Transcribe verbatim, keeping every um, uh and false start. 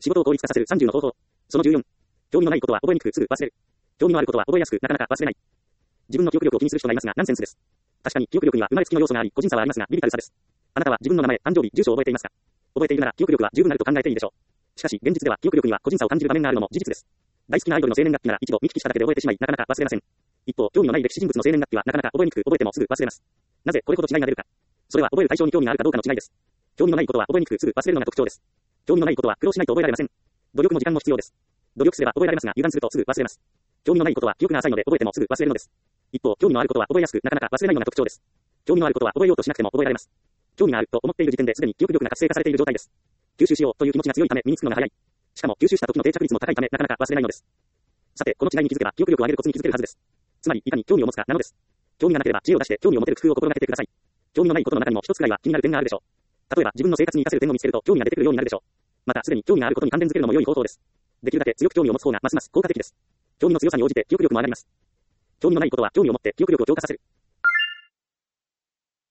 仕事を効率化させるさんじゅうの方法。そのじゅうよん。興味のないことは覚えにくくすぐ忘れる。興味のあることは覚えやすくなかなか忘れない。自分の記憶力を気にする人がいますが、ナンセンスです。確かに記憶力には生まれつきの要素があり、個人差はありますが、ビビたる差です。あなたは自分の名前、誕生日、住所を覚えていますか？覚えているなら記憶力は十分あると考えていいでしょう。しかし、現実では記憶力には個人差を感じる場面があるのも事実です。大好きなアイドルの生年月日なら一度見聞きしただけで覚えてしまい、なかなか忘れません。一方、興味のない歴史人物の生年月日はなかなか覚えにくく、覚えてもすぐ忘れます。なぜこれほど違いが出るか。それは覚える対象に興味があるかどうかの違いです。興味のないことは覚えにくくすぐ忘れるのが特徴です。興味のないことは苦労しないと覚えられません。努力も時間も必要です。努力すれば覚えられますが、油断するとすぐ忘れます。興味のないことは記憶が浅いので覚えてもすぐ忘れるのです。一方、興味のあることは覚えやすく、なかなか忘れないのが特徴です。興味のあることは覚えようとしなくても覚えられます。興味があると思っている時点ですでに記憶力が活性化されている状態です。吸収しようという気持ちが強いため身につくのが早い。しかも吸収した時の定着率も高いためなかなか忘れないのです。さて、この違いに気づけば記憶力を上げるコツに気づけるはずです。つまり、いかに興味を持つかなのです。興味がなければ知恵を出して興味を持てる工夫を心がけてください。興味のないことの中にも一つくらいは気になる点があるでしょう。例えば自分の生活に活かせる点を見つけると興味が出てくるようになるでしょう。またすでに興味があることに関連づけるのも良い方法です。できるだけ強く興味を持つ方がますます効果的です。興味の強さに応じて記憶力も上がります。興味のないことは興味を持って記憶力を強化させる。